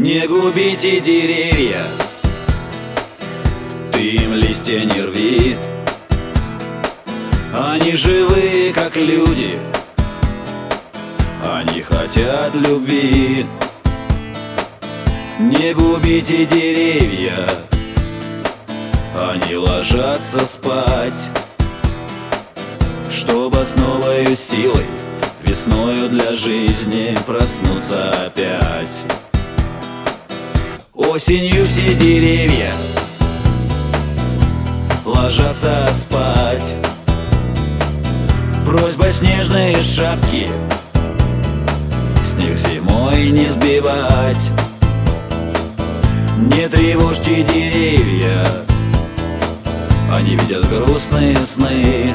Не губите деревья, ты им листья не рви. Они живые, как люди, они хотят любви. Не губите деревья, они ложатся спать, чтобы с новою силой весною для жизни проснуться опять. Осенью все деревья ложатся спать. Просьба снежные шапки снег зимой не сбивать. Не тревожьте деревья, они видят грустные сны.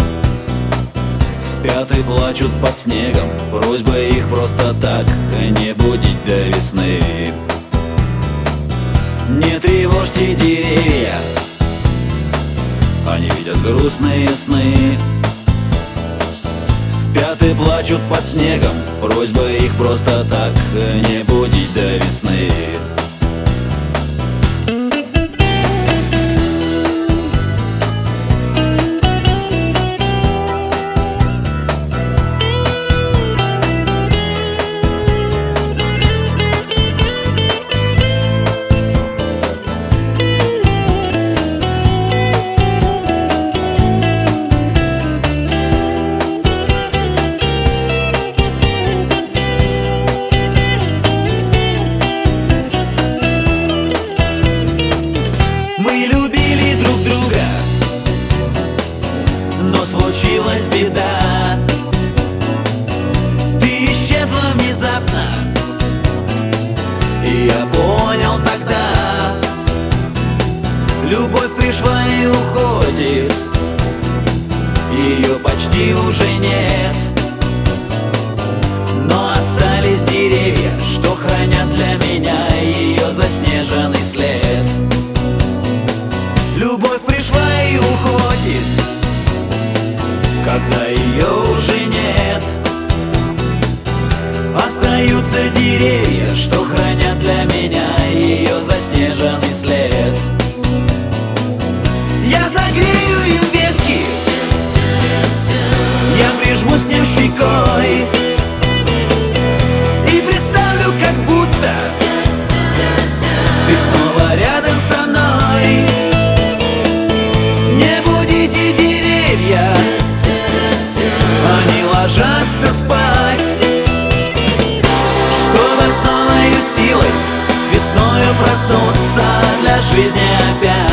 Спят и плачут под снегом, просьба их просто так не будить до весны. Не тревожьте деревья, они видят грустные сны. Спят и плачут под снегом, просьба их просто так не будить до весны. Но случилась беда, ты исчезла внезапно, и я понял тогда: любовь пришла и уходит, ее почти уже нет. Но остались деревья, что хранят для меня ее заснеженный след. Любовь пришла и уходит, когда ее уже нет. Остаются деревья, что хранят для меня ее заснеженный след. Я согрею им ветки, я прижмусь к ним щекой и представлю, как будто ты снова рядом со мной. Не будите деревья, они ложатся спать, чтобы с новою силой весною проснуться для жизни опять.